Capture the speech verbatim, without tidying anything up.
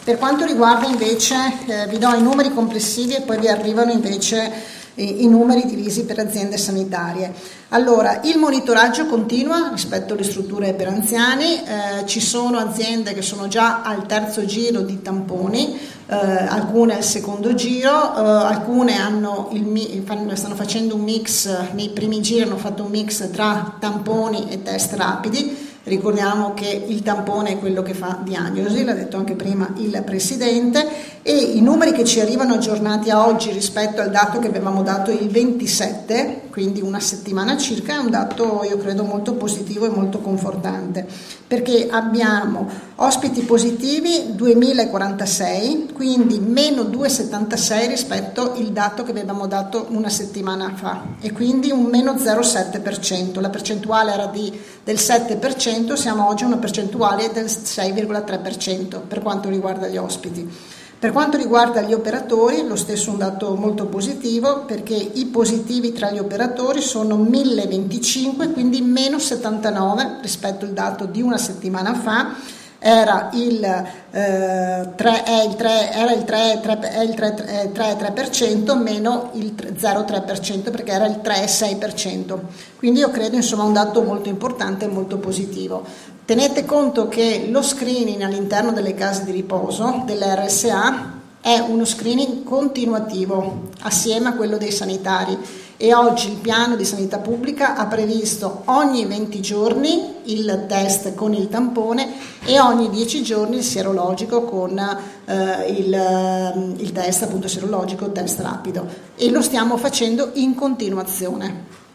Per quanto riguarda invece, eh, vi do i numeri complessivi e poi vi arrivano invece i numeri divisi per aziende sanitarie. Allora, il monitoraggio continua rispetto alle strutture per anziani, eh, ci sono aziende che sono già al terzo giro di tamponi, eh, alcune al secondo giro, eh, alcune hanno il, stanno facendo un mix, nei primi giri hanno fatto un mix tra tamponi e test rapidi. Ricordiamo che il tampone è quello che fa diagnosi, l'ha detto anche prima il Presidente, e i numeri che ci arrivano aggiornati a oggi rispetto al dato che avevamo dato il ventisette, quindi una settimana circa, è un dato io credo molto positivo e molto confortante, perché abbiamo ospiti positivi duemilaquarantasei, quindi meno duecentosettantasei rispetto al dato che avevamo dato una settimana fa, e quindi un meno zero virgola sette per cento, la percentuale era di, del sette per cento, siamo oggi a una percentuale del sei virgola tre per cento per quanto riguarda gli ospiti. Per quanto riguarda gli operatori, lo stesso un dato molto positivo, perché i positivi tra gli operatori sono mille venticinque, quindi meno settantanove rispetto al dato di una settimana fa. Era il eh, tre, è il tre, era il tre, tre, è il tre, tre, tre, tre per cento meno il zero virgola tre per cento, perché era il tre virgola sei per cento. Quindi io credo insomma un dato molto importante e molto positivo. Tenete conto che lo screening all'interno delle case di riposo, delle R S A, è uno screening continuativo assieme a quello dei sanitari, e oggi il piano di sanità pubblica ha previsto ogni venti giorni il test con il tampone e ogni dieci giorni il sierologico con eh, il, il test appunto sierologico, test rapido, e lo stiamo facendo in continuazione.